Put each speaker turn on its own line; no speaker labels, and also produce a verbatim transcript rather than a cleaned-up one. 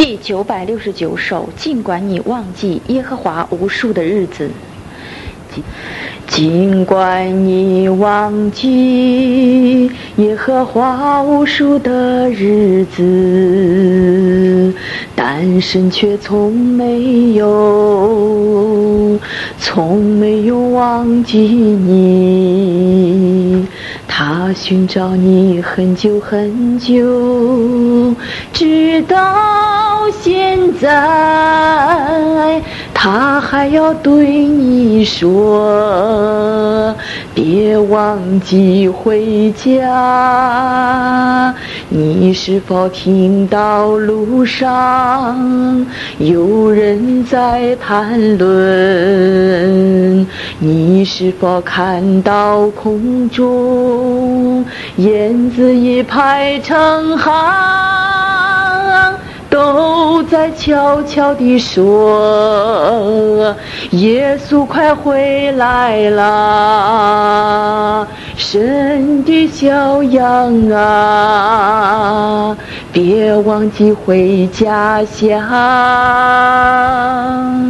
第九百六十九首，尽管你忘记耶和华无数的日子。尽管你忘记耶和华无数的日子，但神却从没有从没有忘记你。他寻找你很久很久，直到现在，他还要对你说，别忘记回家。你是否听到路上有人在谈论？你是否看到空中燕子一排成行，都在悄悄地说，耶稣快回来啦，神的小羊啊，别忘记回家乡。